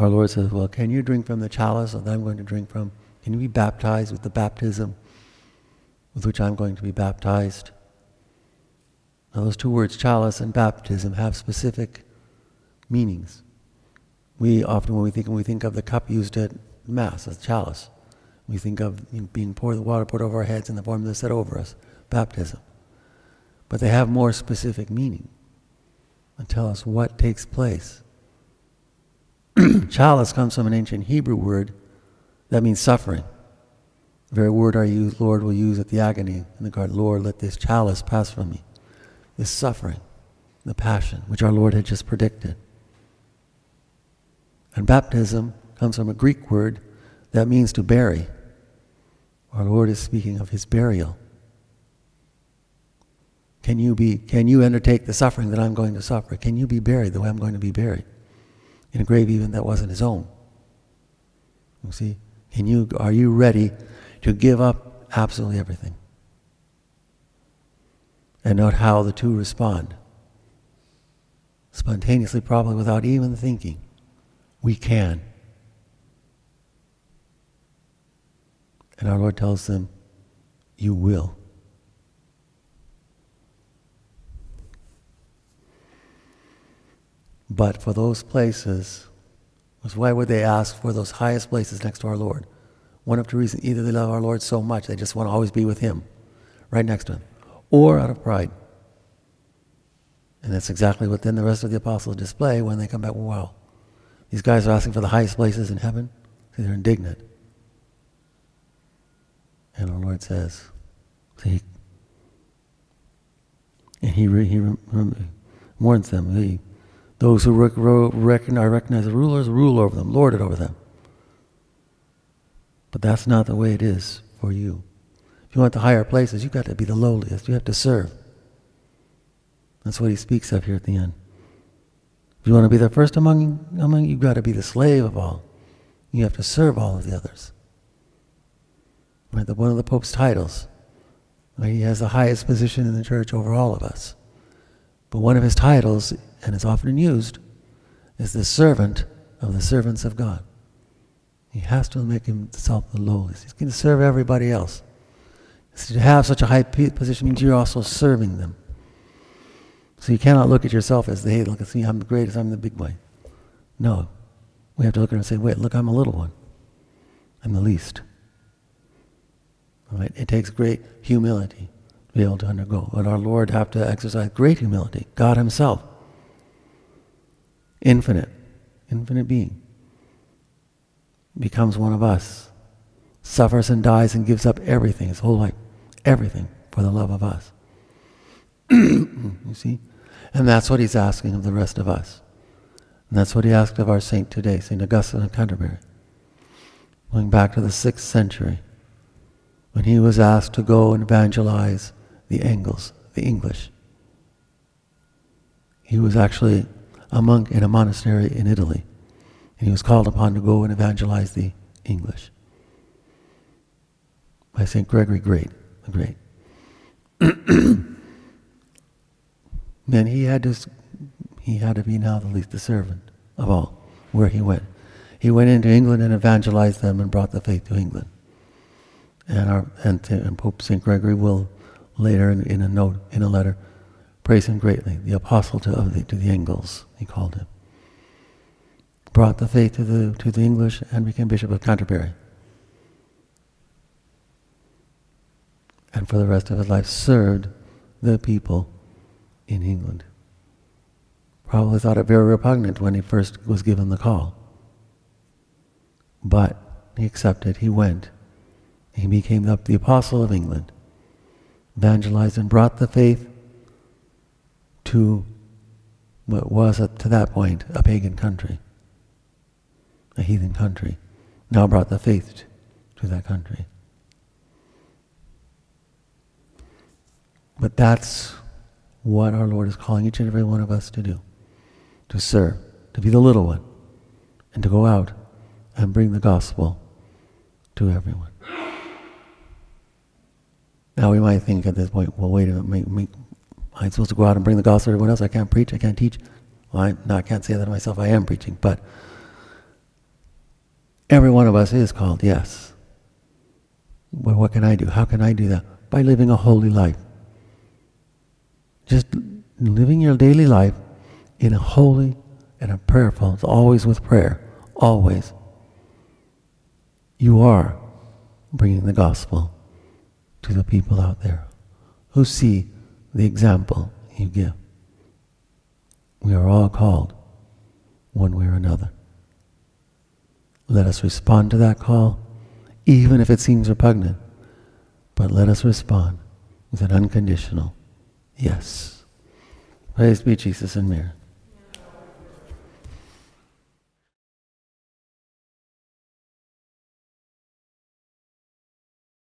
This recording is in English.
our Lord says, well, can you drink from the chalice that I'm going to drink from? Can you be baptized with the baptism with which I'm going to be baptized? Now those two words, chalice and baptism, have specific meanings. We often, when we think of the cup used at Mass, as chalice, we think of being poured, the water poured over our heads and the formula set over us, baptism. But they have more specific meaning and tell us what takes place. Chalice comes from an ancient Hebrew word that means suffering. The very word our Lord will use at the agony in the garden. Lord, let this chalice pass from me. This suffering, the passion, which our Lord had just predicted. And baptism comes from a Greek word that means to bury. Our Lord is speaking of his burial. Can you undertake the suffering that I'm going to suffer? Can you be buried the way I'm going to be buried? In a grave even that wasn't his own. You see? Are you ready to give up absolutely everything? And note how the two respond. Spontaneously, probably without even thinking. We can. And our Lord tells them, you will. But for those places, why would they ask for those highest places next to our Lord? One of two reasons. Either they love our Lord so much, they just want to always be with him, right next to him. Or out of pride. And that's exactly what then the rest of the apostles display when they come back. Wow, these guys are asking for the highest places in heaven. See, they're indignant. And our Lord says, see, and he warns them, those who recognize the rulers, rule over them, lord it over them. But that's not the way it is for you. If you want the higher places, you've got to be the lowliest. You have to serve. That's what he speaks of here at the end. If you want to be the first among you've got to be the slave of all. You have to serve all of the others. Right, one of the Pope's titles, right, he has the highest position in the church over all of us. But one of his titles, and it's often used, is the servant of the servants of God. He has to make himself the lowest. He's going to serve everybody else. So to have such a high position means you're also serving them. So you cannot look at yourself as, hey, look at me, I'm the greatest, I'm the big boy. No. We have to look at him and say, wait, look, I'm a little one. I'm the least. All right? It takes great humility to be able to undergo. But our Lord have to exercise great humility. God himself. Infinite being. Becomes one of us. Suffers and dies and gives up everything, his whole life. Everything for the love of us. You see? And that's what he's asking of the rest of us. And that's what he asked of our saint today, St. Augustine of Canterbury. Going back to the 6th century, when he was asked to go and evangelize the English. He was actually a monk in a monastery in Italy. And he was called upon to go and evangelize the English. By St. Gregory the Great. Then he had to be now the servant of all, where he went. He went into England and evangelized them and brought the faith to England. And Pope St. Gregory will later in a letter praise him greatly. The apostle to the Angles, he called him. Brought the faith to the English and became Bishop of Canterbury. And for the rest of his life served the people in England. Probably thought it very repugnant when he first was given the call. But he accepted, he went. He became the apostle of England, evangelized and brought the faith to what was to that point a pagan country, a heathen country. Now brought the faith to that country. But that's what our Lord is calling each and every one of us to do. To serve, to be the little one, and to go out and bring the gospel to everyone. Now we might think at this point, well, wait a minute, I'm supposed to go out and bring the gospel to everyone else? I can't preach, I can't teach. Well, I can't say that to myself, I am preaching, but Every one of us is called, yes. Well, what can I do? How can I do that? By living a holy life. Just living your daily life in a holy and a prayerful, it's always with prayer, always. You are bringing the gospel to the people out there who see the example you give. We are all called one way or another. Let us respond to that call, even if it seems repugnant, but let us respond with an unconditional yes. Praise be Jesus and Mary.